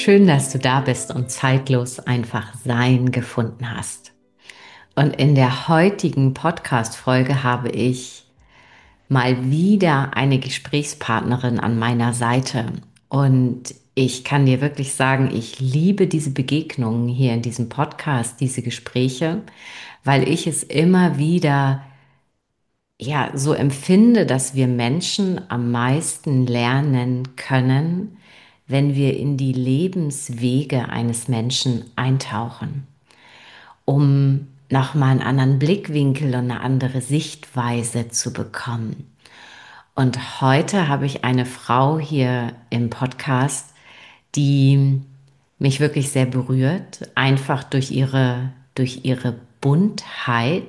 Schön, dass du da bist und zeitlos einfach Sein gefunden hast. Und in der heutigen Podcast-Folge habe ich mal wieder eine Gesprächspartnerin an meiner Seite. Und ich kann dir wirklich sagen, ich liebe diese Begegnungen hier in diesem Podcast, diese Gespräche, weil ich es immer wieder so empfinde, dass wir Menschen am meisten lernen können, wenn wir in die Lebenswege eines Menschen eintauchen, um nochmal einen anderen Blickwinkel und eine andere Sichtweise zu bekommen. Und heute habe ich eine Frau hier im Podcast, die mich wirklich sehr berührt, einfach durch ihre Buntheit.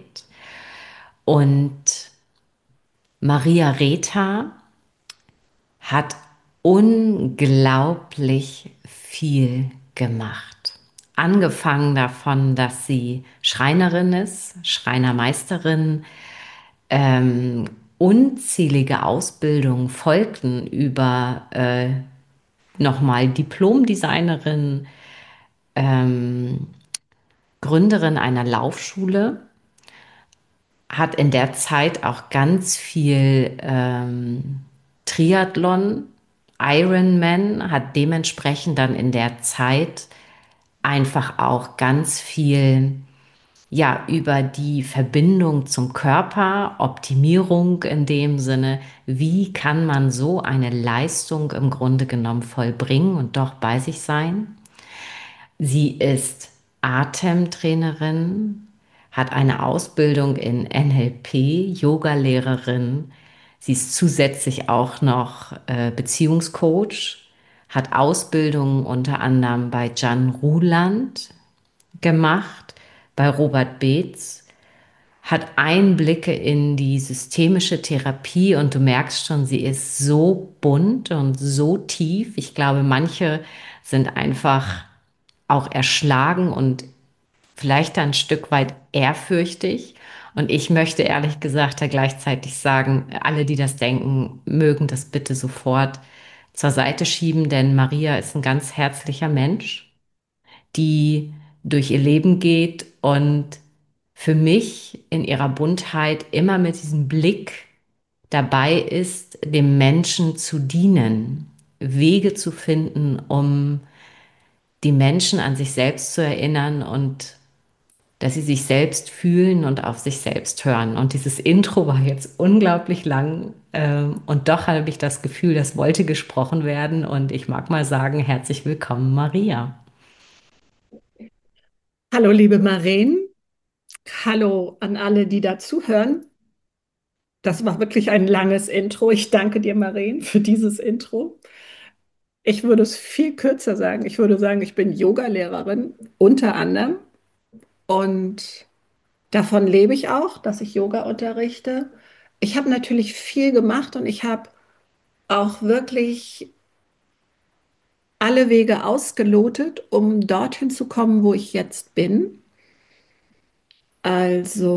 Und Maria Reta hat unglaublich viel gemacht. Angefangen davon, dass sie Schreinerin ist, Schreinermeisterin, unzählige Ausbildungen folgten über nochmal Diplomdesignerin, Gründerin einer Laufschule, hat in der Zeit auch ganz viel Triathlon, Ironman, hat dementsprechend dann in der Zeit einfach auch ganz viel über die Verbindung zum Körper, Optimierung in dem Sinne, wie kann man so eine Leistung im Grunde genommen vollbringen und doch bei sich sein. Sie ist Atemtrainerin, hat eine Ausbildung in NLP, Yogalehrerin. Sie ist zusätzlich auch noch Beziehungscoach, hat Ausbildungen unter anderem bei Jan Ruland gemacht, bei Robert Beetz, hat Einblicke in die systemische Therapie und du merkst schon, sie ist so bunt und so tief. Ich glaube, manche sind einfach auch erschlagen und vielleicht ein Stück weit ehrfürchtig. Und ich möchte ehrlich gesagt ja gleichzeitig sagen, alle, die das denken, mögen das bitte sofort zur Seite schieben, denn Maria ist ein ganz herzlicher Mensch, die durch ihr Leben geht und für mich in ihrer Buntheit immer mit diesem Blick dabei ist, dem Menschen zu dienen, Wege zu finden, um die Menschen an sich selbst zu erinnern und dass sie sich selbst fühlen und auf sich selbst hören. Und dieses Intro war jetzt unglaublich lang und doch habe ich das Gefühl, das wollte gesprochen werden und ich mag mal sagen, herzlich willkommen, Maria. Hallo, liebe Maren. Hallo an alle, die da zuhören. Das war wirklich ein langes Intro. Ich danke dir, Maren, für dieses Intro. Ich würde es viel kürzer sagen. Ich würde sagen, ich bin Yoga-Lehrerin unter anderem und davon lebe ich auch, dass ich Yoga unterrichte. Ich habe natürlich viel gemacht und ich habe auch wirklich alle Wege ausgelotet, um dorthin zu kommen, wo ich jetzt bin. Also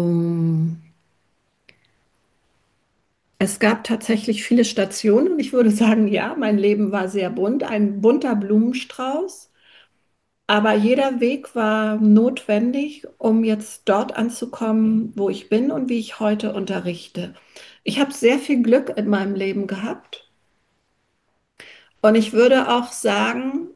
es gab tatsächlich viele Stationen und ich würde sagen, ja, mein Leben war sehr bunt, ein bunter Blumenstrauß. Aber jeder Weg war notwendig, um jetzt dort anzukommen, wo ich bin und wie ich heute unterrichte. Ich habe sehr viel Glück in meinem Leben gehabt und ich würde auch sagen,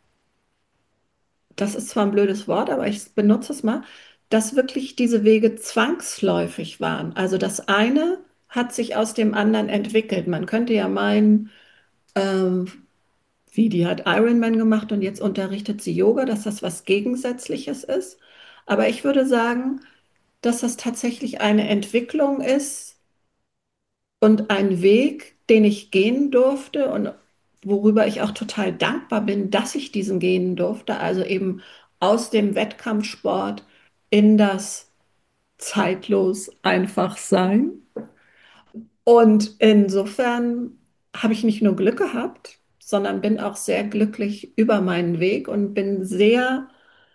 das ist zwar ein blödes Wort, aber ich benutze es mal, dass wirklich diese Wege zwangsläufig waren. Also das eine hat sich aus dem anderen entwickelt. Man könnte ja meinen, ähm, wie die hat Ironman gemacht und jetzt unterrichtet sie Yoga, dass das was Gegensätzliches ist. Aber ich würde sagen, dass das tatsächlich eine Entwicklung ist und ein Weg, den ich gehen durfte und worüber ich auch total dankbar bin, dass ich diesen gehen durfte. Also eben aus dem Wettkampfsport in das zeitlos einfach sein. Und insofern habe ich nicht nur Glück gehabt, sondern bin auch sehr glücklich über meinen Weg und bin sehr,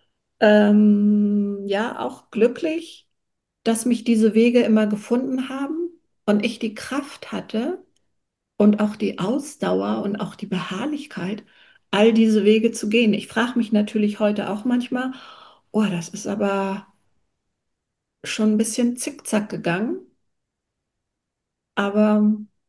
ja, auch glücklich, dass mich diese Wege immer gefunden haben und ich die Kraft hatte und auch die Ausdauer und auch die Beharrlichkeit, all diese Wege zu gehen. Ich frage mich natürlich heute auch manchmal, oh, das ist aber schon ein bisschen zickzack gegangen, aber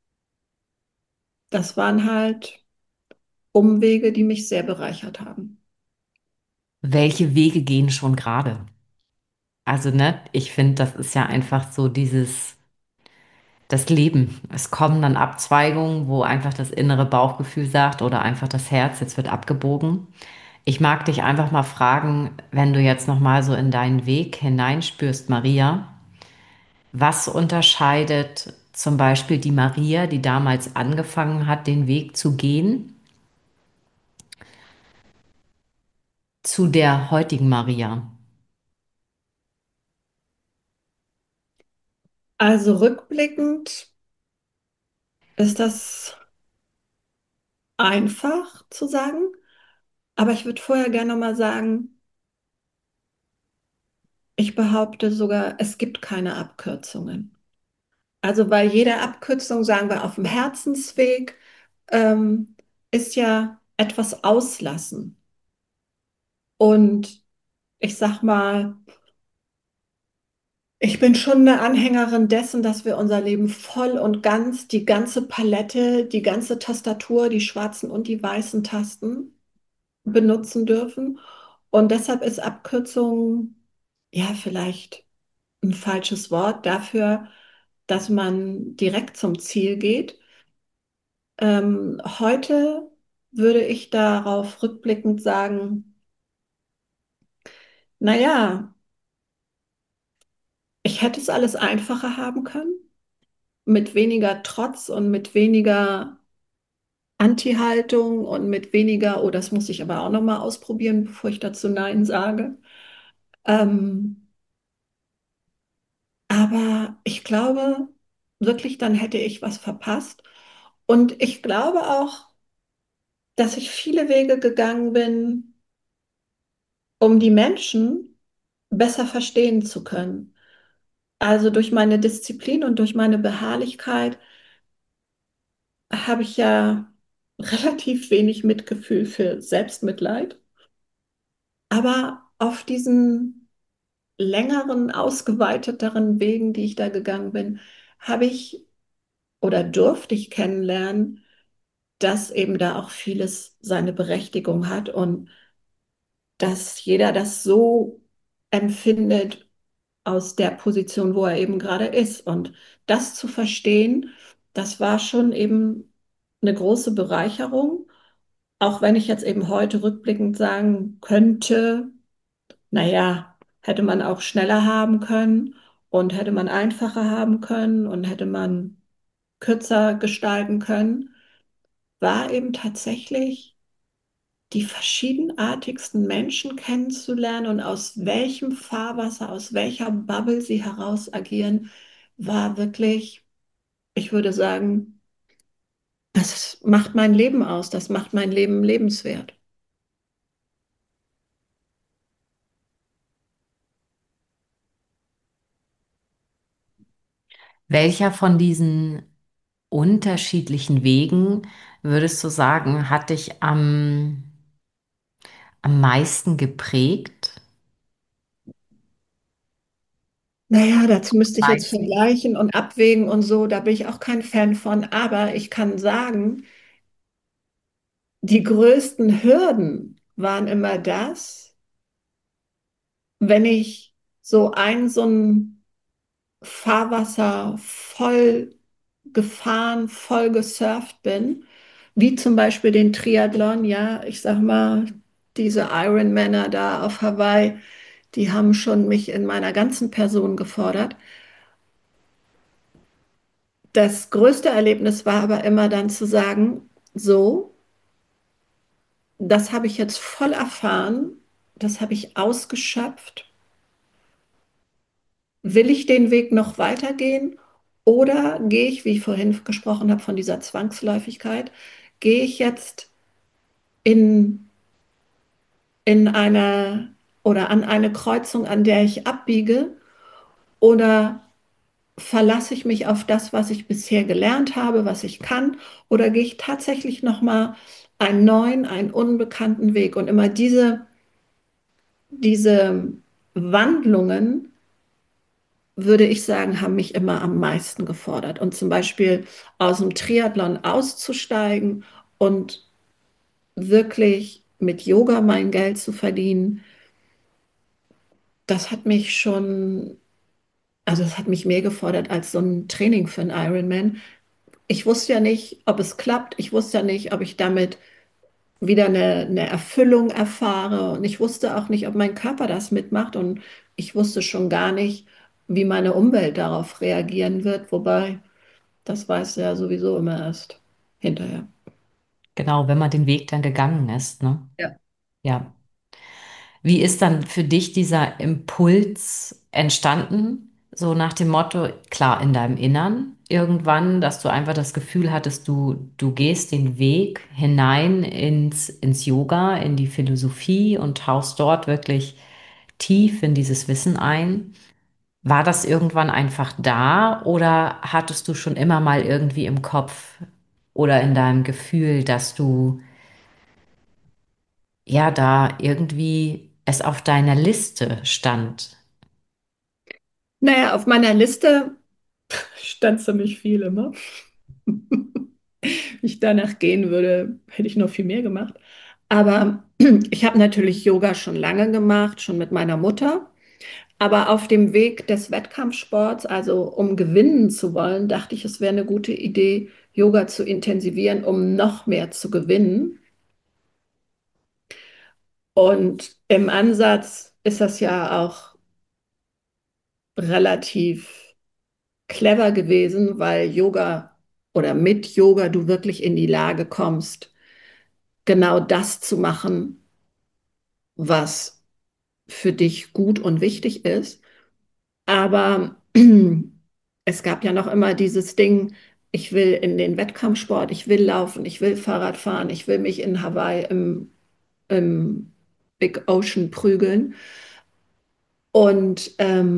das waren halt Umwege, die mich sehr bereichert haben. Welche Wege gehen schon gerade? Also, ne, ich finde, das ist ja einfach so das Leben. Es kommen dann Abzweigungen, wo einfach das innere Bauchgefühl sagt oder einfach das Herz, jetzt wird abgebogen. Ich mag dich einfach mal fragen, wenn du jetzt noch mal so in deinen Weg hineinspürst, Maria, was unterscheidet zum Beispiel die Maria, die damals angefangen hat, den Weg zu gehen, zu der heutigen Maria? Also rückblickend ist das einfach zu sagen, aber ich würde vorher gerne noch mal sagen, ich behaupte sogar, es gibt keine Abkürzungen. Also weil jede Abkürzung, sagen wir, auf dem Herzensweg, ähm, ist ja etwas auslassen. Und ich sag mal, ich bin schon eine Anhängerin dessen, dass wir unser Leben voll und ganz, die ganze Palette, die ganze Tastatur, die schwarzen und die weißen Tasten benutzen dürfen. Und deshalb ist Abkürzung ja vielleicht ein falsches Wort dafür, dass man direkt zum Ziel geht. Heute würde ich darauf rückblickend sagen, naja, ich hätte es alles einfacher haben können, mit weniger Trotz und mit weniger Anti-Haltung und mit weniger, oh, das muss ich aber auch noch mal ausprobieren, bevor ich dazu Nein sage. Ähm, aber ich glaube wirklich, dann hätte ich was verpasst. Und ich glaube auch, dass ich viele Wege gegangen bin, um die Menschen besser verstehen zu können. Also durch meine Disziplin und durch meine Beharrlichkeit habe ich ja relativ wenig Mitgefühl für Selbstmitleid. Aber auf diesen längeren, ausgeweiteteren Wegen, die ich da gegangen bin, habe ich oder durfte ich kennenlernen, dass eben da auch vieles seine Berechtigung hat und dass jeder das so empfindet aus der Position, wo er eben gerade ist. Und das zu verstehen, das war schon eben eine große Bereicherung, auch wenn ich jetzt eben heute rückblickend sagen könnte, naja, hätte man auch schneller haben können und hätte man einfacher haben können und hätte man kürzer gestalten können, war eben tatsächlich die verschiedenartigsten Menschen kennenzulernen und aus welchem Fahrwasser, aus welcher Bubble sie heraus agieren, war wirklich, ich würde sagen, das macht mein Leben aus, das macht mein Leben lebenswert. Welcher von diesen unterschiedlichen Wegen würdest du sagen, hat dich am meisten geprägt? Naja, dazu müsste ich jetzt Meisten. vergleichen und abwägen und so, da bin ich auch kein Fan von, aber ich kann sagen, die größten Hürden waren immer das, wenn ich so ein Fahrwasser voll gefahren, voll gesurft bin, wie zum Beispiel den Triathlon, ja, ich sag mal, diese Ironmänner da auf Hawaii, die haben schon mich in meiner ganzen Person gefordert. Das größte Erlebnis war aber immer dann zu sagen, so, das habe ich jetzt voll erfahren, das habe ich ausgeschöpft. Will ich den Weg noch weitergehen oder gehe ich, wie ich vorhin gesprochen habe, von dieser Zwangsläufigkeit, gehe ich jetzt in, in eine oder an eine Kreuzung, an der ich abbiege, oder verlasse ich mich auf das, was ich bisher gelernt habe, was ich kann, oder gehe ich tatsächlich nochmal einen neuen, einen unbekannten Weg. Und immer diese Wandlungen, würde ich sagen, haben mich immer am meisten gefordert. Und zum Beispiel aus dem Triathlon auszusteigen und wirklich mit Yoga mein Geld zu verdienen, das hat mich schon, also das hat mich mehr gefordert als so ein Training für einen Ironman. Ich wusste ja nicht, ob es klappt. Ich wusste ja nicht, ob ich damit wieder eine Erfüllung erfahre. Und ich wusste auch nicht, ob mein Körper das mitmacht. Und ich wusste schon gar nicht, wie meine Umwelt darauf reagieren wird. Wobei, das weiß ja sowieso immer erst hinterher. Genau, wenn man den Weg dann gegangen ist, ne? Ja. Ja. Wie ist dann für dich dieser Impuls entstanden? So nach dem Motto, klar, in deinem Innern irgendwann, dass du einfach das Gefühl hattest, du gehst den Weg hinein ins Yoga, in die Philosophie und tauchst dort wirklich tief in dieses Wissen ein. War das irgendwann einfach da oder hattest du schon immer mal irgendwie im Kopf oder in deinem Gefühl, dass du ja da irgendwie es auf deiner Liste stand? Naja, auf meiner Liste stand ziemlich viel immer. Wenn ich danach gehen würde, hätte ich noch viel mehr gemacht. Aber ich habe natürlich Yoga schon lange gemacht, schon mit meiner Mutter. Aber auf dem Weg des Wettkampfsports, also um gewinnen zu wollen, dachte ich, es wäre eine gute Idee, Yoga zu intensivieren, um noch mehr zu gewinnen. Und im Ansatz ist das ja auch relativ clever gewesen, weil Yoga oder mit Yoga du wirklich in die Lage kommst, genau das zu machen, was für dich gut und wichtig ist. Aber es gab ja noch immer dieses Ding, ich will in den Wettkampfsport, ich will laufen, ich will Fahrrad fahren, ich will mich in Hawaii im Big Ocean prügeln. Und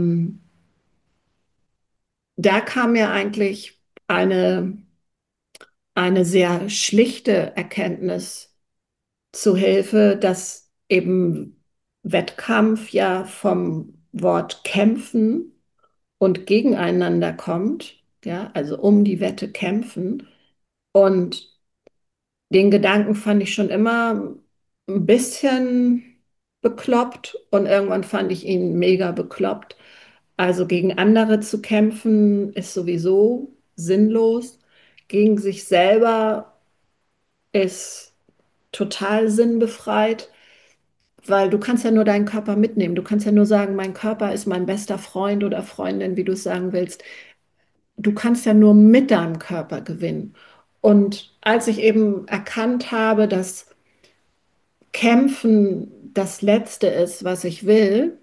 da kam mir eigentlich eine, eine sehr schlichte Erkenntnis zu Hilfe, dass eben Wettkampf ja vom Wort kämpfen und gegeneinander kommt, ja, also um die Wette kämpfen. Und den Gedanken fand ich schon immer ein bisschen bekloppt und irgendwann fand ich ihn mega bekloppt. Also gegen andere zu kämpfen ist sowieso sinnlos. Gegen sich selber ist total sinnbefreit, weil du kannst ja nur deinen Körper mitnehmen. Du kannst ja nur sagen, mein Körper ist mein bester Freund oder Freundin, wie du es sagen willst. Du kannst ja nur mit deinem Körper gewinnen. Und als ich eben erkannt habe, dass Kämpfen das Letzte ist, was ich will,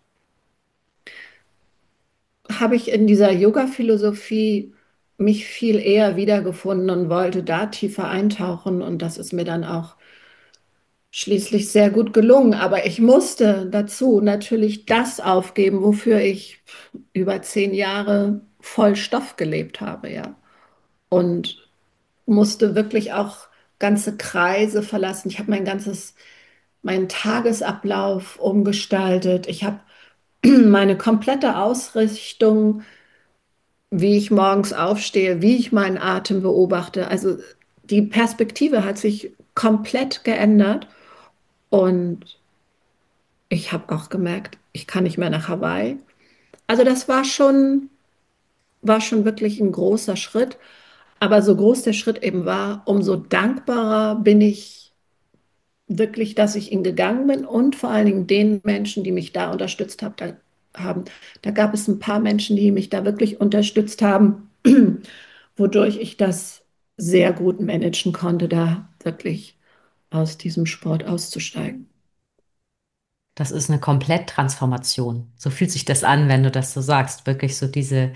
habe ich in dieser Yoga-Philosophie mich viel eher wiedergefunden und wollte da tiefer eintauchen. Und das ist mir dann auch schließlich sehr gut gelungen. Aber ich musste dazu natürlich das aufgeben, wofür ich über 10 Jahre voll Stoff gelebt habe, ja. Und musste wirklich auch ganze Kreise verlassen. Ich habe meinen Tagesablauf umgestaltet. Ich habe meine komplette Ausrichtung, wie ich morgens aufstehe, wie ich meinen Atem beobachte. Also die Perspektive hat sich komplett geändert und ich habe auch gemerkt, ich kann nicht mehr nach Hawaii. Also das war schon wirklich ein großer Schritt. Aber so groß der Schritt eben war, umso dankbarer bin ich wirklich, dass ich ihn gegangen bin und vor allen Dingen den Menschen, die mich da unterstützt haben. Da gab es ein paar Menschen, die mich da wirklich unterstützt haben, wodurch ich das sehr gut managen konnte, da wirklich aus diesem Sport auszusteigen. Das ist eine Kompletttransformation. So fühlt sich das an, wenn du das so sagst. Wirklich so diese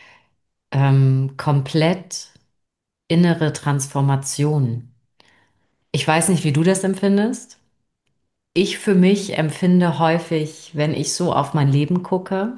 komplett innere Transformation. Ich weiß nicht, wie du das empfindest. Ich für mich empfinde häufig, wenn ich so auf mein Leben gucke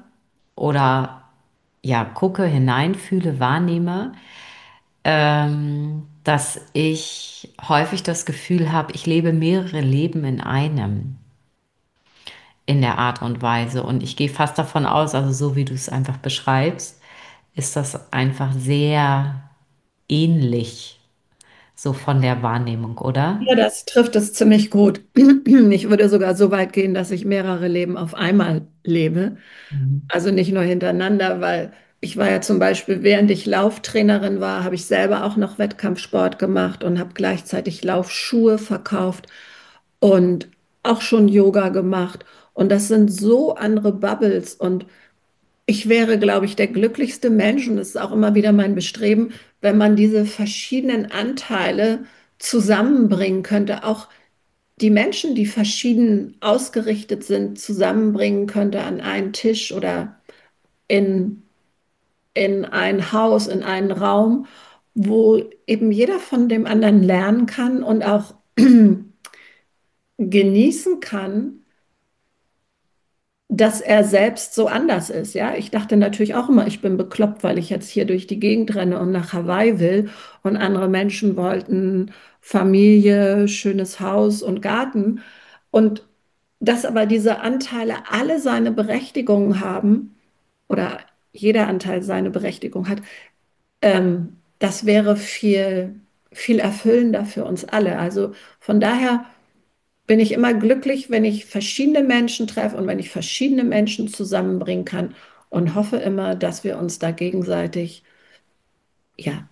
oder ja, gucke, hineinfühle, wahrnehme, dass ich häufig das Gefühl habe, ich lebe mehrere Leben in einem, in der Art und Weise. Und ich gehe fast davon aus, also so wie du es einfach beschreibst, ist das einfach sehr ähnlich, so von der Wahrnehmung, oder? Ja, das trifft es ziemlich gut. Ich würde sogar so weit gehen, dass ich mehrere Leben auf einmal lebe. Mhm. Also nicht nur hintereinander, weil ich war ja zum Beispiel, während ich Lauftrainerin war, habe ich selber auch noch Wettkampfsport gemacht und habe gleichzeitig Laufschuhe verkauft und auch schon Yoga gemacht. Und das sind so andere Bubbles. Und ich wäre, glaube ich, der glücklichste Mensch, und das ist auch immer wieder mein Bestreben, wenn man diese verschiedenen Anteile zusammenbringen könnte, auch die Menschen, die verschieden ausgerichtet sind, zusammenbringen könnte an einen Tisch oder in, in ein Haus, in einen Raum, wo eben jeder von dem anderen lernen kann und auch genießen kann, dass er selbst so anders ist. Ja, ich dachte natürlich auch immer, ich bin bekloppt, weil ich jetzt hier durch die Gegend renne und nach Hawaii will und andere Menschen wollten Familie, schönes Haus und Garten. Und dass aber diese Anteile alle seine Berechtigung haben oder jeder Anteil seine Berechtigung hat, das wäre viel erfüllender für uns alle. Also von daher bin ich immer glücklich, wenn ich verschiedene Menschen treffe und wenn ich verschiedene Menschen zusammenbringen kann und hoffe immer, dass wir uns da gegenseitig, ja,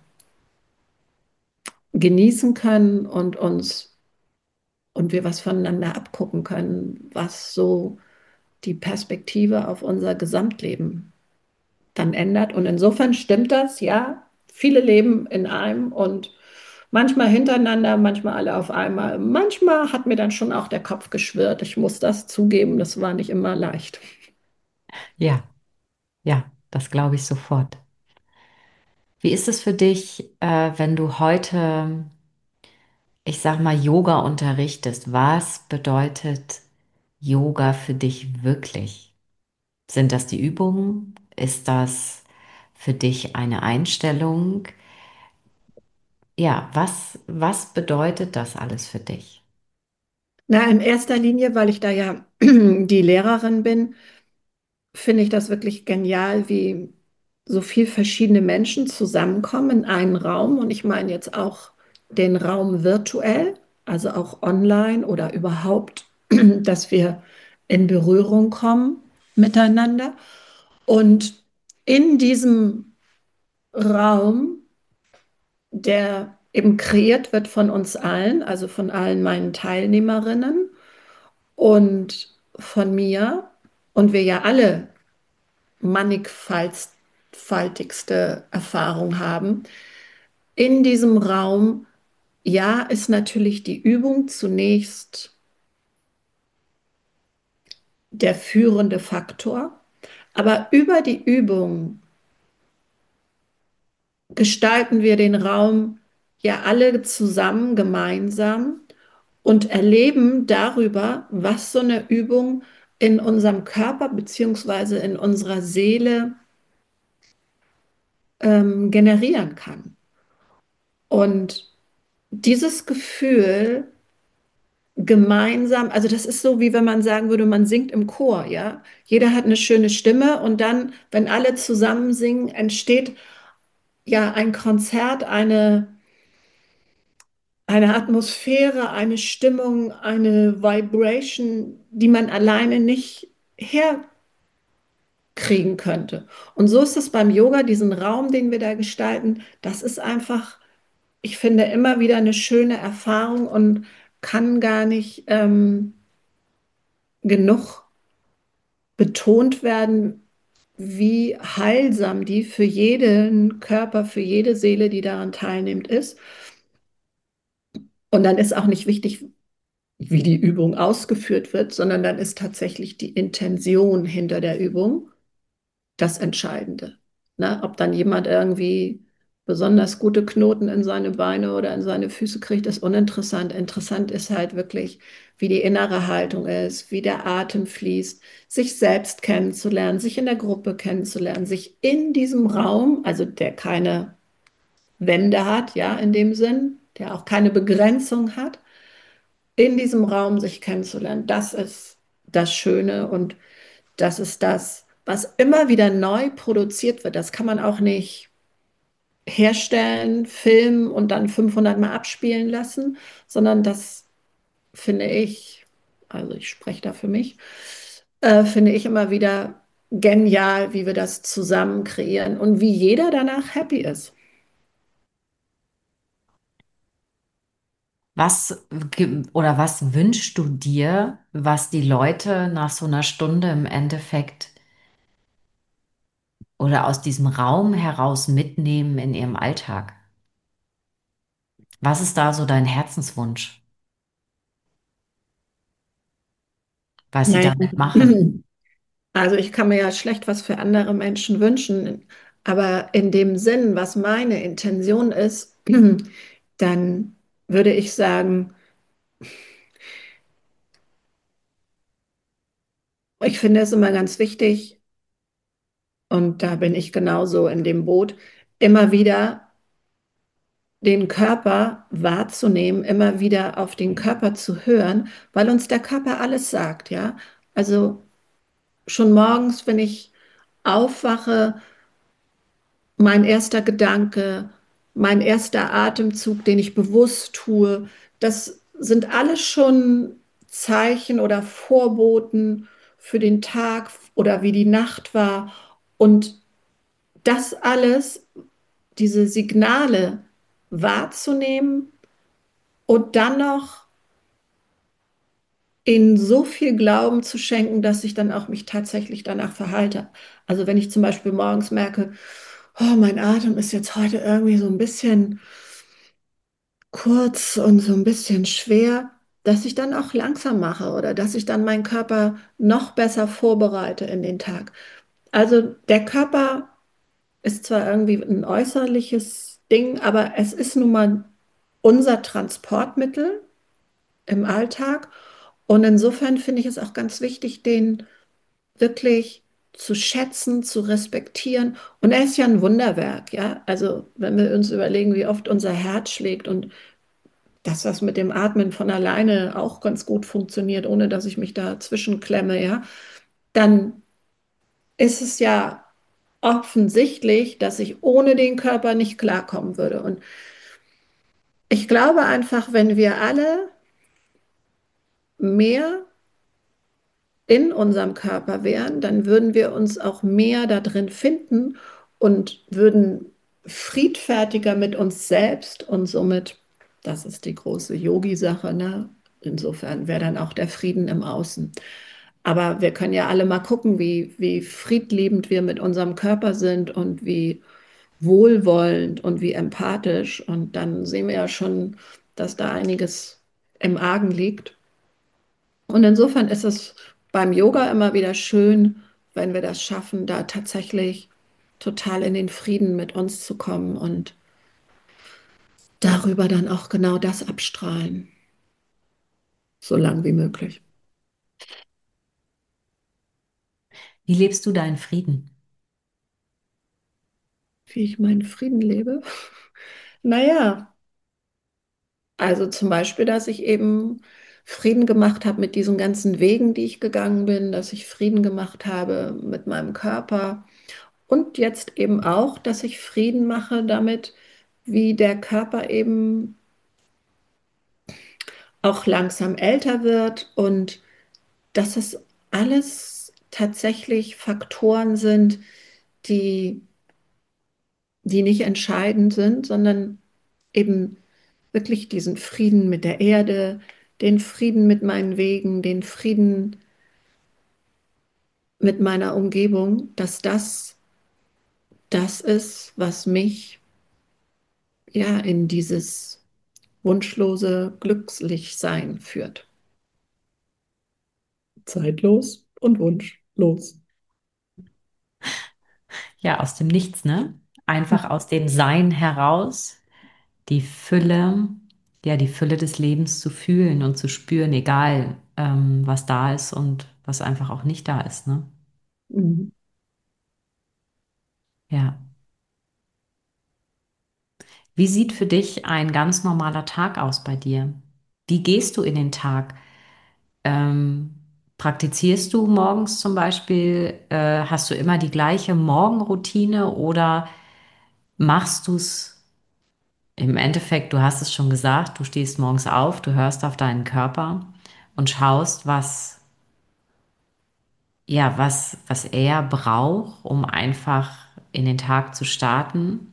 genießen können und wir was voneinander abgucken können, was so die Perspektive auf unser Gesamtleben dann ändert. Und insofern stimmt das, ja, viele leben in einem und manchmal hintereinander, manchmal alle auf einmal. Manchmal hat mir dann schon auch der Kopf geschwirrt. Ich muss das zugeben, das war nicht immer leicht. Ja, ja, das glaube ich sofort. Wie ist es für dich, wenn du heute, ich sag mal, Yoga unterrichtest? Was bedeutet Yoga für dich wirklich? Sind das die Übungen? Ist das für dich eine Einstellung? Ja, was bedeutet das alles für dich? Na, in erster Linie, weil ich da ja die Lehrerin bin, finde ich das wirklich genial, wie so viel verschiedene Menschen zusammenkommen in einen Raum. Und ich meine jetzt auch den Raum virtuell, also auch online oder überhaupt, dass wir in Berührung kommen miteinander. Und in diesem Raum, der eben kreiert wird von uns allen, also von allen meinen Teilnehmerinnen und von mir, und wir ja alle mannigfaltigste Erfahrung haben. In diesem Raum, ja, ist natürlich die Übung zunächst der führende Faktor, aber über die Übung gestalten wir den Raum ja alle zusammen, gemeinsam und erleben darüber, was so eine Übung in unserem Körper beziehungsweise in unserer Seele generieren kann. Und dieses Gefühl gemeinsam, also das ist so, wie wenn man sagen würde, man singt im Chor, ja. Jeder hat eine schöne Stimme und dann, wenn alle zusammen singen, entsteht ja ein Konzert, eine Atmosphäre, eine Stimmung, eine Vibration, die man alleine nicht herkriegen könnte. Und so ist es beim Yoga, diesen Raum, den wir da gestalten, das ist einfach, ich finde, immer wieder eine schöne Erfahrung und kann gar nicht genug betont werden, wie heilsam die für jeden Körper, für jede Seele, die daran teilnimmt, ist. Und dann ist auch nicht wichtig, wie die Übung ausgeführt wird, sondern dann ist tatsächlich die Intention hinter der Übung das Entscheidende. Ne? Ob dann jemand irgendwie besonders gute Knoten in seine Beine oder in seine Füße kriegt, ist uninteressant. Interessant ist halt wirklich, wie die innere Haltung ist, wie der Atem fließt, sich selbst kennenzulernen, sich in der Gruppe kennenzulernen, sich in diesem Raum, also der keine Wände hat, ja, in dem Sinn, der auch keine Begrenzung hat, in diesem Raum sich kennenzulernen. Das ist das Schöne und das ist das, was immer wieder neu produziert wird. Das kann man auch nicht herstellen, filmen und dann 500 Mal abspielen lassen, sondern das finde ich, also ich spreche da für mich, finde ich immer wieder genial, wie wir das zusammen kreieren und wie jeder danach happy ist. Was wünschst du dir, was die Leute nach so einer Stunde im Endeffekt oder aus diesem Raum heraus mitnehmen in ihrem Alltag? Was ist da so dein Herzenswunsch, was sie Naja, damit machen? also ich kann mir ja schlecht was für andere Menschen wünschen, aber in dem Sinn, was meine Intention ist, dann würde ich sagen, ich finde es immer ganz wichtig, und da bin ich genauso in dem Boot, immer wieder den Körper wahrzunehmen, immer wieder auf den Körper zu hören, weil uns der Körper alles sagt, ja. Also schon morgens, wenn ich aufwache, mein erster Gedanke, mein erster Atemzug, den ich bewusst tue, das sind alles schon Zeichen oder Vorboten für den Tag oder wie die Nacht war. Und das alles, diese Signale wahrzunehmen und dann noch ihnen so viel Glauben zu schenken, dass ich dann auch mich tatsächlich danach verhalte. Also wenn ich zum Beispiel morgens merke, oh, mein Atem ist jetzt heute irgendwie so ein bisschen kurz und so ein bisschen schwer, dass ich dann auch langsam mache oder dass ich dann meinen Körper noch besser vorbereite in den Tag. Also der Körper ist zwar irgendwie ein äußerliches Ding, aber es ist nun mal unser Transportmittel im Alltag. Und insofern finde ich es auch ganz wichtig, den wirklich zu schätzen, zu respektieren. Und er ist ja ein Wunderwerk, ja. Also wenn wir uns überlegen, wie oft unser Herz schlägt und dass das mit dem Atmen von alleine auch ganz gut funktioniert, ohne dass ich mich da zwischenklemme, ja, dann ist es ja offensichtlich, dass ich ohne den Körper nicht klarkommen würde. Und ich glaube einfach, wenn wir alle mehr in unserem Körper wären, dann würden wir uns auch mehr da drin finden und würden friedfertiger mit uns selbst und somit, das ist die große Yogi-Sache, ne? Insofern wäre dann auch der Frieden im Außen. Aber wir können ja alle mal gucken, wie friedliebend wir mit unserem Körper sind und wie wohlwollend und wie empathisch. Und dann sehen wir ja schon, dass da einiges im Argen liegt. Und insofern ist es beim Yoga immer wieder schön, wenn wir das schaffen, da tatsächlich total in den Frieden mit uns zu kommen und darüber dann auch genau das abstrahlen, so lang wie möglich. Wie lebst du deinen Frieden? Wie ich meinen Frieden lebe? Naja, also zum Beispiel, dass ich eben Frieden gemacht habe mit diesen ganzen Wegen, die ich gegangen bin, dass ich Frieden gemacht habe mit meinem Körper. Und jetzt eben auch, dass ich Frieden mache damit, wie der Körper eben auch langsam älter wird und dass es alles tatsächlich Faktoren sind, die, die nicht entscheidend sind, sondern eben wirklich diesen Frieden mit der Erde, den Frieden mit meinen Wegen, den Frieden mit meiner Umgebung, dass das das ist, was mich ja in dieses wunschlose Glücklichsein führt. Zeitlos und wunschlos. Ja, aus dem Nichts, ne? Einfach aus dem Sein heraus die Fülle, ja, die Fülle des Lebens zu fühlen und zu spüren, egal was da ist und was einfach auch nicht da ist, ne? Mhm. Ja. Wie sieht für dich ein ganz normaler Tag aus bei dir? Wie gehst du in den Tag? Ähm, Praktizierst du morgens zum Beispiel, hast du immer die gleiche Morgenroutine oder machst du es im Endeffekt, du hast es schon gesagt, du stehst morgens auf, du hörst auf deinen Körper und schaust, was er braucht, um einfach in den Tag zu starten?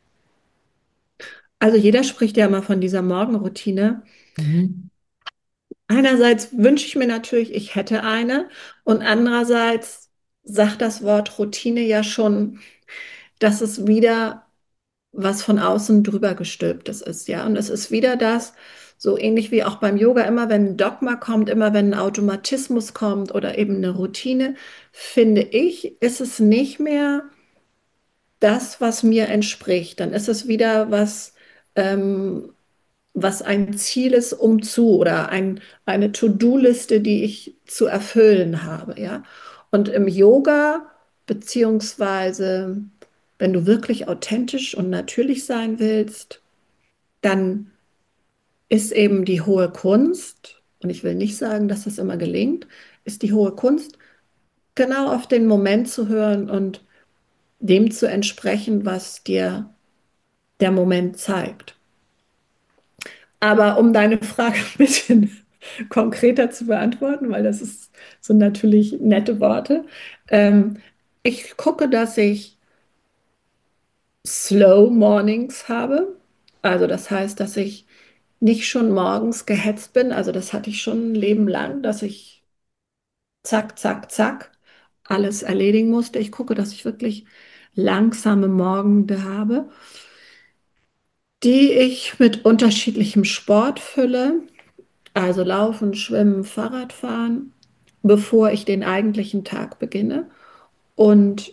Also jeder spricht ja immer von dieser Morgenroutine. Mhm. Einerseits wünsche ich mir natürlich, ich hätte eine, und andererseits sagt das Wort Routine ja schon, dass es wieder was von außen drüber gestülptes ist, ja. Und es ist wieder das, so ähnlich wie auch beim Yoga, immer wenn ein Dogma kommt, immer wenn ein Automatismus kommt oder eben eine Routine, finde ich, ist es nicht mehr das, was mir entspricht. Dann ist es wieder was, ähm, was ein Ziel ist, um zu, oder eine To-Do-Liste, die ich zu erfüllen habe, ja. Und im Yoga, beziehungsweise wenn du wirklich authentisch und natürlich sein willst, dann ist eben die hohe Kunst, und ich will nicht sagen, dass das immer gelingt, ist die hohe Kunst, genau auf den Moment zu hören und dem zu entsprechen, was dir der Moment zeigt. Aber um deine Frage ein bisschen konkreter zu beantworten, weil sind natürlich nette Worte. Ähm, Ich gucke, dass ich Slow Mornings habe. Also das heißt, dass ich nicht schon morgens gehetzt bin. Also das hatte ich schon ein Leben lang, dass ich zack, zack, zack alles erledigen musste. Ich gucke, dass ich wirklich langsame Morgende habe, die ich mit unterschiedlichem Sport fülle. Also Laufen, Schwimmen, Fahrradfahren, bevor ich den eigentlichen Tag beginne. Und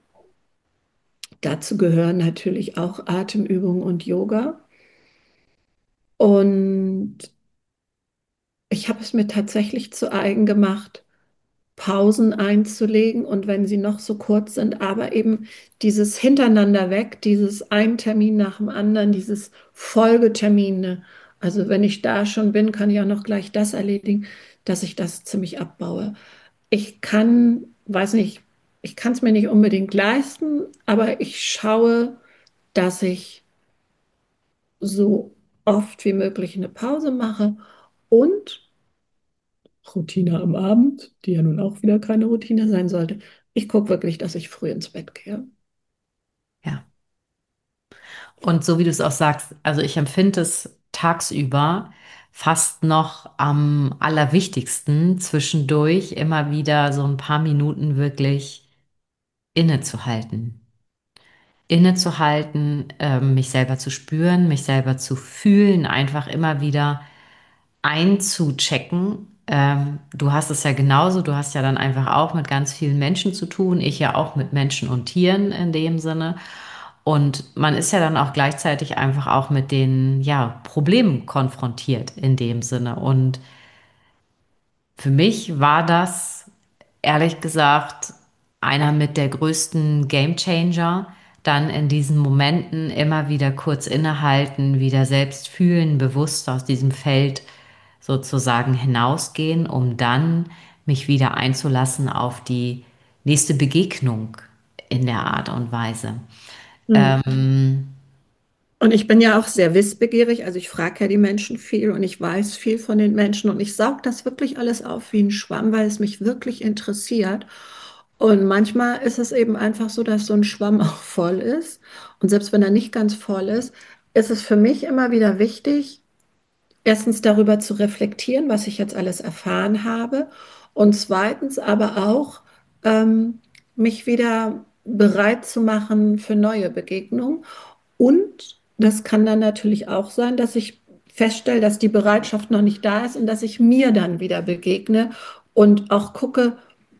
dazu gehören natürlich auch Atemübungen und Yoga. Und ich habe es mir tatsächlich zu eigen gemacht, Pausen einzulegen, und wenn sie noch so kurz sind, aber eben dieses Hintereinander weg, dieses ein Termin nach dem anderen, dieses Folgetermine. Also wenn ich da schon bin, kann ich auch noch gleich das erledigen, dass ich das ziemlich abbaue. Ich kann, weiß nicht, ich kann es mir nicht unbedingt leisten, aber ich schaue, dass ich so oft wie möglich eine Pause mache, und Routine am Abend, die ja nun auch wieder keine Routine sein sollte. Ich gucke wirklich, dass ich früh ins Bett gehe. Ja. Und so wie du es auch sagst, also ich empfinde es tagsüber fast noch am allerwichtigsten, zwischendurch immer wieder so ein paar Minuten wirklich innezuhalten. Innezuhalten, mich selber zu spüren, mich selber zu fühlen, einfach immer wieder einzuchecken. Du hast es ja genauso, du hast ja dann einfach auch mit ganz vielen Menschen zu tun, ich ja auch mit Menschen und Tieren in dem Sinne. Und man ist ja dann auch gleichzeitig einfach auch mit den, ja, Problemen konfrontiert in dem Sinne. Und für mich war das, ehrlich gesagt, einer mit der größten Gamechanger. Dann in diesen Momenten immer wieder kurz innehalten, wieder selbst fühlen, bewusst aus diesem Feld sozusagen hinausgehen, um dann mich wieder einzulassen auf die nächste Begegnung in der Art und Weise. Hm. Und ich bin ja auch sehr wissbegierig, also ich frage ja die Menschen viel und ich weiß viel von den Menschen, und ich saug das wirklich alles auf wie ein Schwamm, weil es mich wirklich interessiert. Und manchmal ist es eben einfach so, dass so ein Schwamm auch voll ist. Und selbst wenn er nicht ganz voll ist, ist es für mich immer wieder wichtig, erstens darüber zu reflektieren, was ich jetzt alles erfahren habe, und zweitens aber auch mich wieder bereit zu machen für neue Begegnungen. Und das kann dann natürlich auch sein, dass ich feststelle, dass die Bereitschaft noch nicht da ist und dass ich mir dann wieder begegne und auch gucke,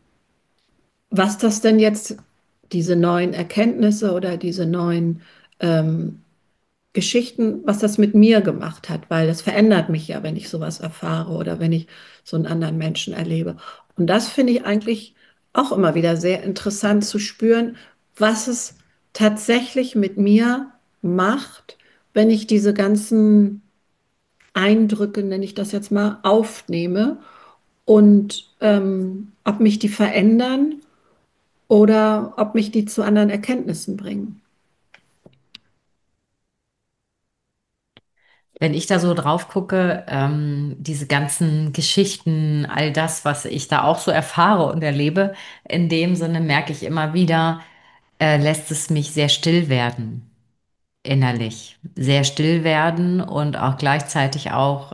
was das denn jetzt, diese neuen Erkenntnisse oder diese neuen ähm, Geschichten, was das mit mir gemacht hat, weil das verändert mich ja, wenn ich sowas erfahre oder wenn ich so einen anderen Menschen erlebe. Und das finde ich eigentlich auch immer wieder sehr interessant zu spüren, was es tatsächlich mit mir macht, wenn ich diese ganzen Eindrücke, nenne ich das jetzt mal, aufnehme und ob mich die verändern oder ob mich die zu anderen Erkenntnissen bringen. Wenn ich da so drauf gucke, diese ganzen Geschichten, all das, was ich da auch so erfahre und erlebe, in dem Sinne merke ich immer wieder, lässt es mich sehr still werden, innerlich. Sehr still werden und auch gleichzeitig auch,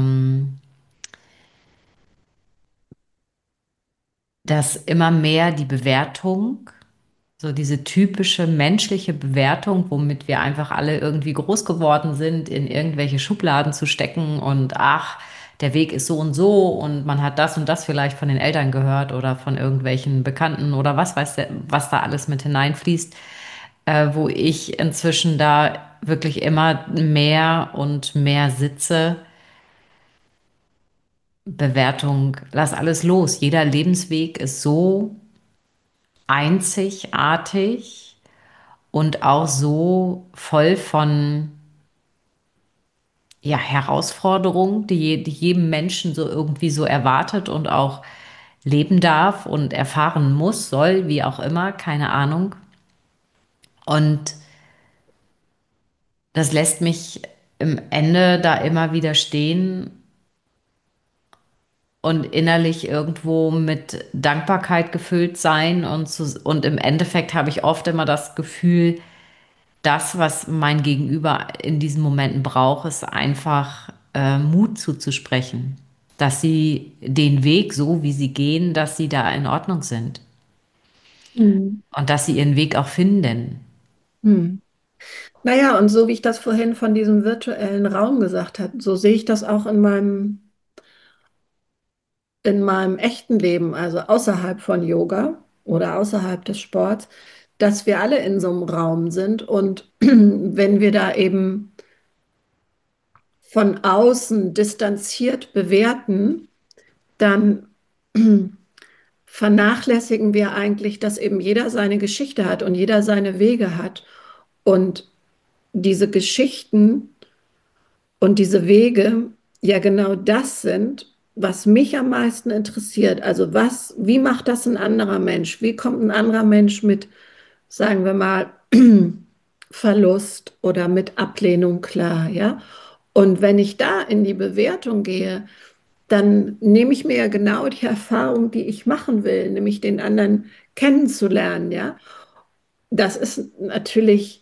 dass immer mehr die Bewertung, so diese typische menschliche Bewertung, womit wir einfach alle irgendwie groß geworden sind, in irgendwelche Schubladen zu stecken und ach, der Weg ist so und man hat das und das vielleicht von den Eltern gehört oder von irgendwelchen Bekannten oder was weiß der, was da alles mit hineinfließt, wo ich inzwischen da wirklich immer mehr und mehr sitze. Bewertung, lass alles los. Jeder Lebensweg ist so einzigartig und auch so voll von ja, Herausforderungen, die jedem Menschen so irgendwie so erwartet und auch leben darf und erfahren muss, soll, wie auch immer, keine Ahnung. Und das lässt mich im Ende da immer wieder stehen und innerlich irgendwo mit Dankbarkeit gefüllt sein und im Endeffekt habe ich oft immer das Gefühl, das, was mein Gegenüber in diesen Momenten braucht, ist einfach Mut zuzusprechen, dass sie den Weg, so wie sie gehen, dass sie da in Ordnung sind Hm. und dass sie ihren Weg auch finden. Hm. Naja, und so wie ich das vorhin von diesem virtuellen Raum gesagt habe, so sehe ich das auch in meinem echten Leben, also außerhalb von Yoga oder außerhalb des Sports, dass wir alle in so einem Raum sind und wenn wir da eben von außen distanziert bewerten, dann vernachlässigen wir eigentlich, dass eben jeder seine Geschichte hat und jeder seine Wege hat. Und diese Geschichten und diese Wege ja genau das sind, was mich am meisten interessiert. Also wie macht das ein anderer Mensch? Wie kommt ein anderer Mensch mit, sagen wir mal, Verlust oder mit Ablehnung klar, ja? Und wenn ich da in die Bewertung gehe, dann nehme ich mir ja genau die Erfahrung, die ich machen will, nämlich den anderen kennenzulernen, ja. Das ist natürlich,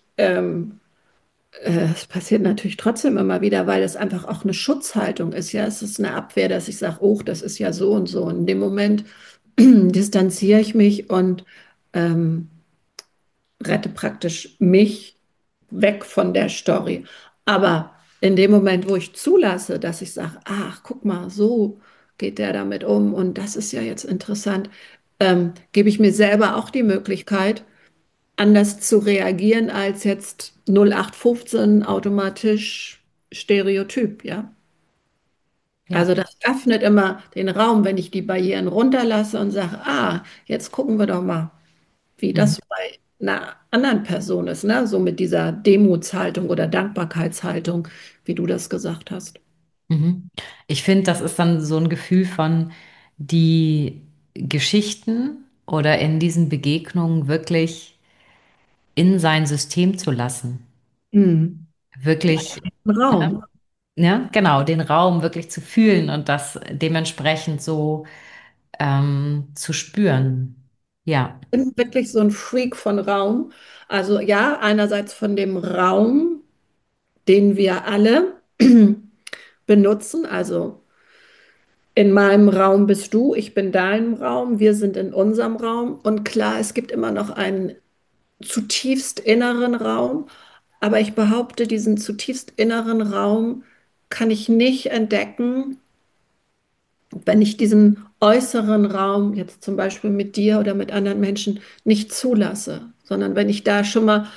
es passiert natürlich trotzdem immer wieder, weil es einfach auch eine Schutzhaltung ist, ja. Es ist eine Abwehr, dass ich sage, oh, das ist ja so und so. Und in dem Moment distanziere ich mich und ähm, rette praktisch mich weg von der Story. Aber in dem Moment, wo ich zulasse, dass ich sage, ach, guck mal, so geht der damit um und das ist ja jetzt interessant, gebe ich mir selber auch die Möglichkeit, anders zu reagieren als jetzt 0815 automatisch Stereotyp, ja. Ja. Also das öffnet immer den Raum, wenn ich die Barrieren runterlasse und sage, ah, jetzt gucken wir doch mal, wie Mhm. das bei einer anderen Person ist, ne? So mit dieser Demutshaltung oder Dankbarkeitshaltung, wie du das gesagt hast. Mhm. Ich finde, das ist dann so ein Gefühl von die Geschichten oder in diesen Begegnungen wirklich in sein System zu lassen. Mhm. Wirklich, Raum. ja, genau, den Raum wirklich zu fühlen und das dementsprechend so zu spüren. Ja. Ich bin wirklich so ein Freak von Raum. Also ja, einerseits von dem Raum, den wir alle benutzen. Also in meinem Raum bist du, ich bin deinem Raum, wir sind in unserem Raum. Und klar, es gibt immer noch einen zutiefst inneren Raum, aber ich behaupte, diesen zutiefst inneren Raum kann ich nicht entdecken, wenn ich diesen äußeren Raum, jetzt zum Beispiel mit dir oder mit anderen Menschen, nicht zulasse, sondern wenn ich da schon mal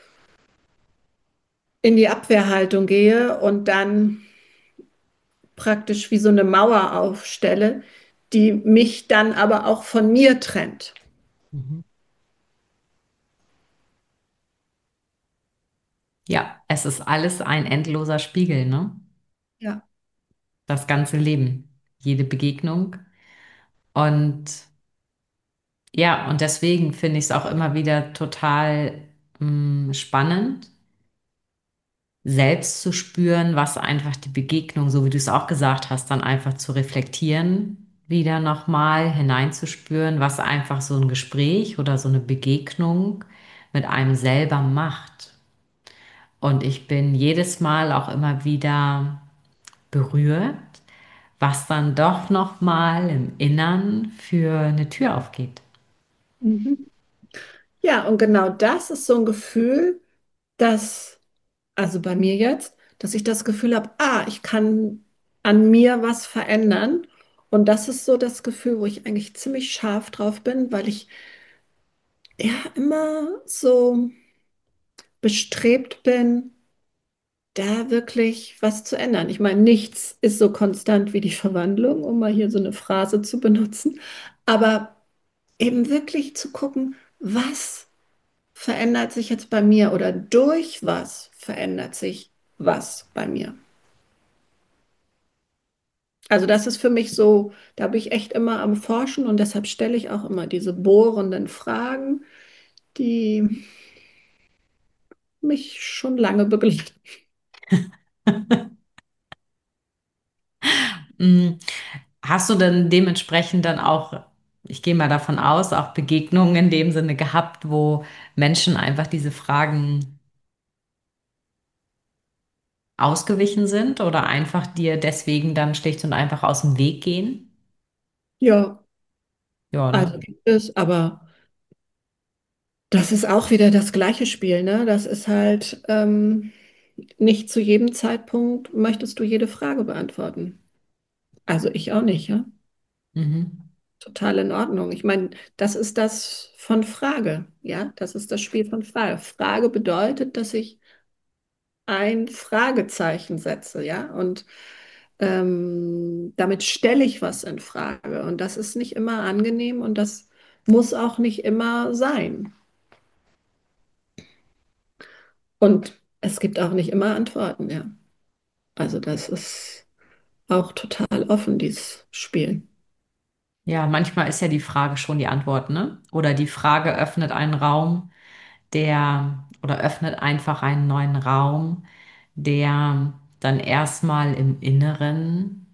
in die Abwehrhaltung gehe und dann praktisch wie so eine Mauer aufstelle, die mich dann aber auch von mir trennt. Mhm. Ja, es ist alles ein endloser Spiegel, ne? Ja. Das ganze Leben, jede Begegnung. Und ja, und deswegen finde ich es auch immer wieder total spannend, selbst zu spüren, was einfach die Begegnung, so wie du es auch gesagt hast, dann einfach zu reflektieren, wieder nochmal hineinzuspüren, was einfach so ein Gespräch oder so eine Begegnung mit einem selber macht. Und ich bin jedes Mal auch immer wieder berührt, was dann doch nochmal im Innern für eine Tür aufgeht. Mhm. Ja, und genau das ist so ein Gefühl, dass, also bei mir jetzt, dass ich das Gefühl habe, ich kann an mir was verändern. Und das ist so das Gefühl, wo ich eigentlich ziemlich scharf drauf bin, weil ich ja immer so bestrebt bin, da wirklich was zu ändern. Ich meine, nichts ist so konstant wie die Verwandlung, um mal hier so eine Phrase zu benutzen, aber eben wirklich zu gucken, was verändert sich jetzt bei mir oder durch was verändert sich was bei mir. Also das ist für mich so, da bin ich echt immer am Forschen und deshalb stelle ich auch immer diese bohrenden Fragen, die mich schon lange begleiten. Mm, Hast du denn dementsprechend dann auch, ich gehe mal davon aus, auch Begegnungen in dem Sinne gehabt, wo Menschen einfach diese Fragen ausgewichen sind oder einfach dir deswegen dann schlicht und einfach aus dem Weg gehen? Ja, Ja, ne? also gibt es, aber das ist auch wieder das gleiche Spiel, ne? Das ist halt nicht zu jedem Zeitpunkt möchtest du jede Frage beantworten. Also ich auch nicht, ja. Mhm. Total in Ordnung. Ich meine, das ist das von Frage, ja. Das ist das Spiel von Frage. Frage bedeutet, dass ich ein Fragezeichen setze, ja. Und damit stelle ich was in Frage. Und das ist nicht immer angenehm und das muss auch nicht immer sein. Und es gibt auch nicht immer Antworten, ja. Also das ist auch total offen, dieses Spiel. Ja, manchmal ist ja die Frage schon die Antwort, ne? Oder die Frage öffnet einen Raum, der, oder öffnet einfach einen neuen Raum, der dann erstmal im Inneren,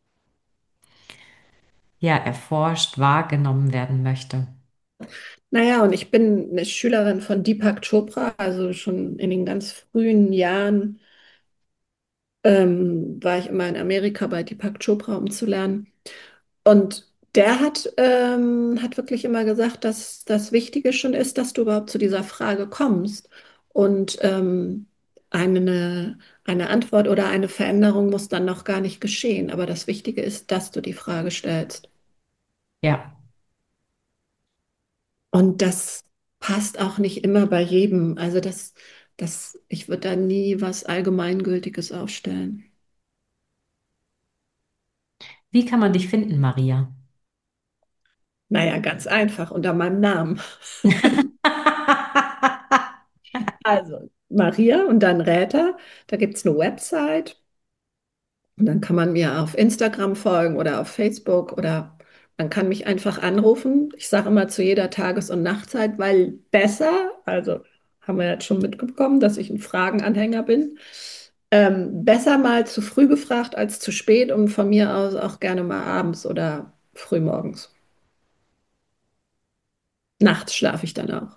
ja, erforscht, wahrgenommen werden möchte. Naja, und ich bin eine Schülerin von Deepak Chopra, also schon in den ganz frühen Jahren war ich immer in Amerika bei Deepak Chopra, um zu lernen. Und der hat wirklich immer gesagt, dass das Wichtige schon ist, dass du überhaupt zu dieser Frage kommst. Und eine Antwort oder eine Veränderung muss dann noch gar nicht geschehen. Aber das Wichtige ist, dass du die Frage stellst. Ja. Und das passt auch nicht immer bei jedem. Also ich würde da nie was Allgemeingültiges aufstellen. Wie kann man dich finden, Maria? Naja, ganz einfach unter meinem Namen. Also Maria und dann Räter, da gibt es eine Website und dann kann man mir auf Instagram folgen oder auf Facebook oder man kann mich einfach anrufen. Ich sage immer zu jeder Tages- und Nachtzeit, weil besser, also haben wir jetzt schon mitbekommen, dass ich ein Fragenanhänger bin, besser mal zu früh gefragt als zu spät und von mir aus auch gerne mal abends oder frühmorgens. Nachts schlafe ich dann auch.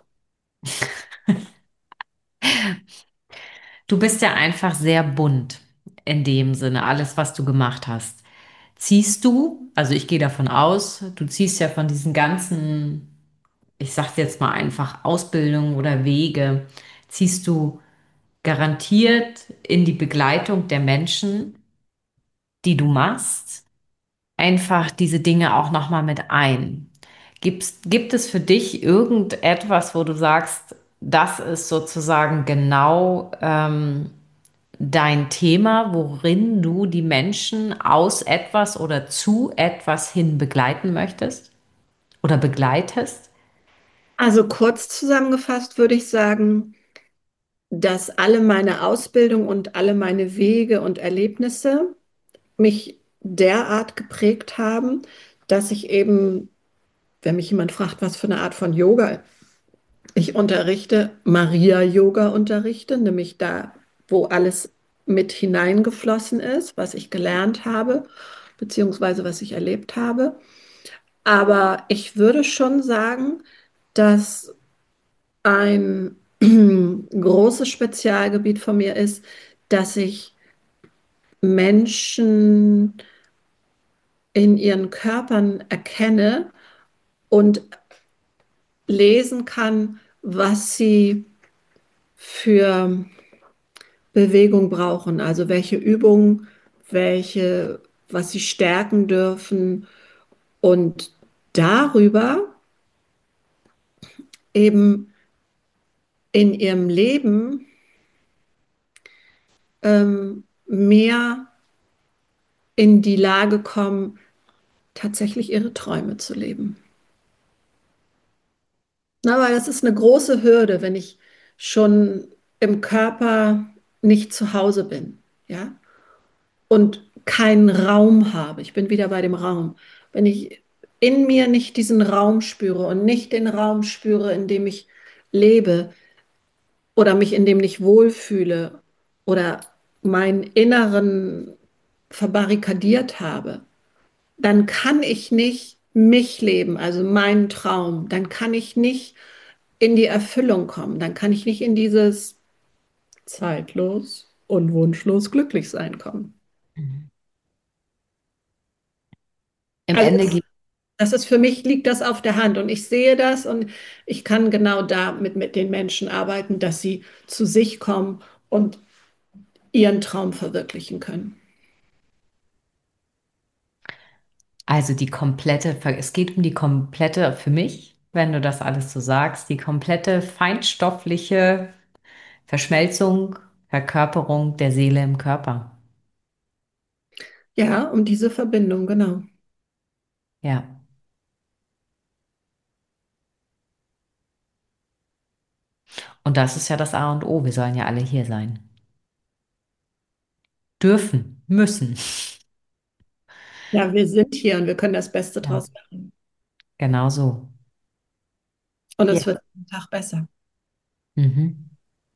Du bist ja einfach sehr bunt in dem Sinne, alles, was du gemacht hast. Ziehst du, also ich gehe davon aus, du ziehst ja von diesen ganzen, ich sag's jetzt mal einfach, Ausbildungen oder Wege, ziehst du garantiert in die Begleitung der Menschen, die du machst, einfach diese Dinge auch nochmal mit ein. Gibt es für dich irgendetwas, wo du sagst, das ist sozusagen genau dein Thema, worin du die Menschen aus etwas oder zu etwas hin begleiten möchtest oder begleitest? Also kurz zusammengefasst würde ich sagen, dass alle meine Ausbildung und alle meine Wege und Erlebnisse mich derart geprägt haben, dass ich eben, wenn mich jemand fragt, was für eine Art von Yoga ich unterrichte, Maria-Yoga unterrichte, nämlich da, wo alles mit hineingeflossen ist, was ich gelernt habe, beziehungsweise was ich erlebt habe. Aber ich würde schon sagen, dass ein großes Spezialgebiet von mir ist, dass ich Menschen in ihren Körpern erkenne und lesen kann, was sie für Bewegung brauchen, also welche Übungen, welche, was sie stärken dürfen und darüber eben in ihrem Leben mehr in die Lage kommen, tatsächlich ihre Träume zu leben. Na, weil das ist eine große Hürde, wenn ich schon im Körper nicht zu Hause bin, ja, und keinen Raum habe. Ich bin wieder bei dem Raum. Wenn ich in mir nicht diesen Raum spüre und nicht den Raum spüre, in dem ich lebe oder mich in dem nicht wohlfühle oder meinen Inneren verbarrikadiert habe, dann kann ich nicht mich leben, also meinen Traum. Dann kann ich nicht in die Erfüllung kommen. Dann kann ich nicht in dieses zeitlos und wunschlos glücklich sein kommen. Mhm. Im Also Ende geht das ist für mich, liegt das auf der Hand und ich sehe das und ich kann genau damit mit den Menschen arbeiten, dass sie zu sich kommen und ihren Traum verwirklichen können. also es geht um die komplette, für mich, wenn du das alles so sagst, die komplette feinstoffliche Verschmelzung, Verkörperung der Seele im Körper. Ja, um diese Verbindung, genau. Ja. Und das ist ja das A und O. Wir sollen ja alle hier sein. Dürfen, müssen. Ja, wir sind hier und wir können das Beste Ja. draus machen. Genau so. Und Ja. es wird jeden Tag besser. Mhm.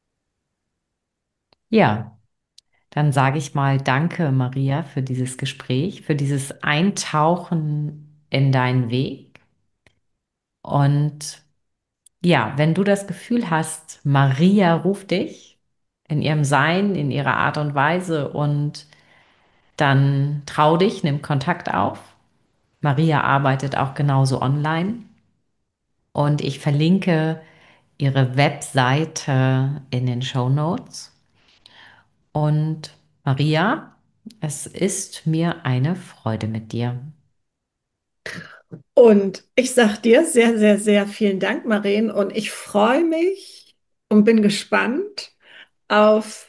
Ja, dann sage ich mal danke, Maria, für dieses Gespräch, für dieses Eintauchen in deinen Weg. Und ja, wenn du das Gefühl hast, Maria ruft dich in ihrem Sein, in ihrer Art und Weise und dann trau dich, nimm Kontakt auf. Maria arbeitet auch genauso online und ich verlinke ihre Webseite in den Show Notes. Und Maria, es ist mir eine Freude mit dir. Und ich sage dir sehr, sehr, sehr vielen Dank, Maren. Und ich freue mich und bin gespannt auf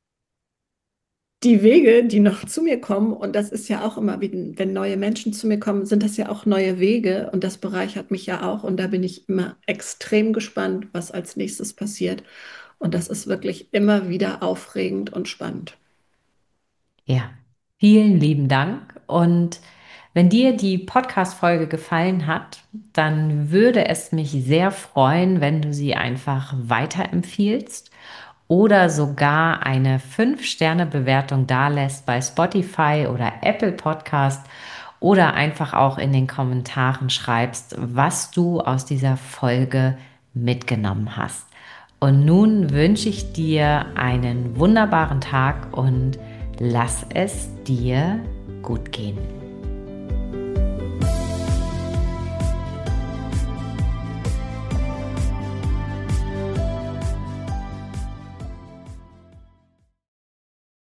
die Wege, die noch zu mir kommen. Und das ist ja auch immer, wenn neue Menschen zu mir kommen, sind das ja auch neue Wege. Und das bereichert mich ja auch. Und da bin ich immer extrem gespannt, was als nächstes passiert. Und das ist wirklich immer wieder aufregend und spannend. Ja, vielen lieben Dank. Und wenn dir die Podcast-Folge gefallen hat, dann würde es mich sehr freuen, wenn du sie einfach weiterempfiehlst oder sogar eine 5-Sterne-Bewertung dalässt bei Spotify oder Apple Podcast oder einfach auch in den Kommentaren schreibst, was du aus dieser Folge mitgenommen hast. Und nun wünsche ich dir einen wunderbaren Tag und lass es dir gut gehen.